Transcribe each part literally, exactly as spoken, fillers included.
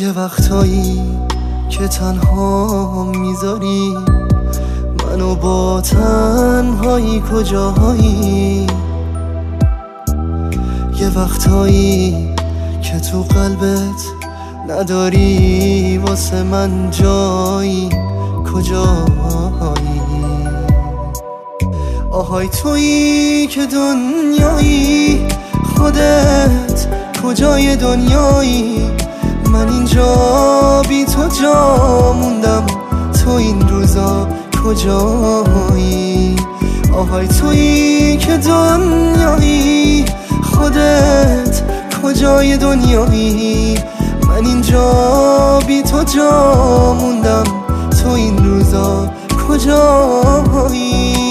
یه وقتایی که تنها میذاری منو با تنهایی کجاهایی، یه وقتایی که تو قلبت نداری واسه من جایی، کجایی؟ آهای تویی که دنیایی، خودت کجای دنیایی؟ من اینجا بی تو جا موندم، تو این روزا کجایی؟ آهای تویی که دنیایی، خودت کجای دنیایی؟ من اینجا بی تو جا موندم، تو این روزا کجایی؟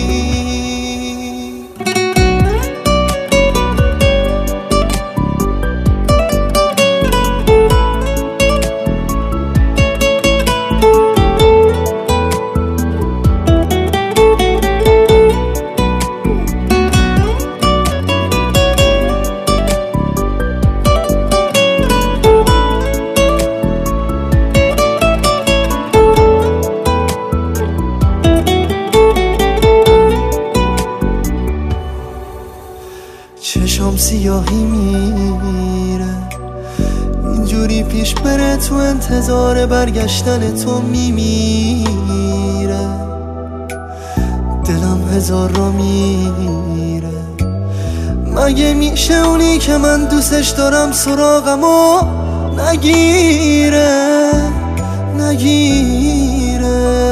چشام سیاهی میره اینجوری پیش بره، تو انتظار برگشتن تو میمیره، دلم هزار را میره. مگه میشه اونی که من دوستش دارم سراغمو نگیره نگیره؟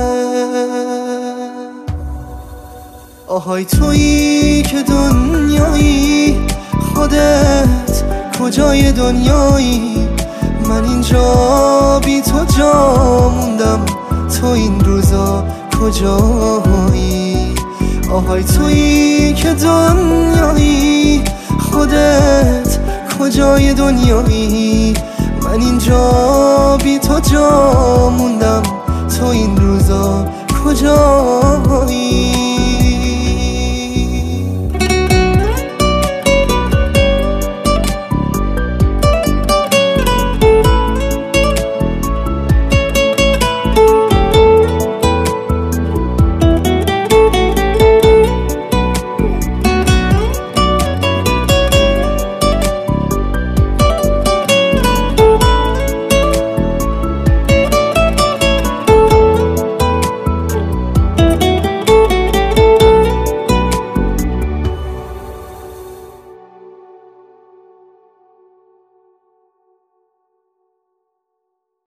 آهای تویی که دنیایی، خودت کجای دنیایی؟ من اینجا بی تو جا موندم، تو این روزا کجایی؟ آهای تویی که دنیایی، خودت کجای دنیایی؟ من اینجا بی تو جا موندم، تو این روزا کجایی؟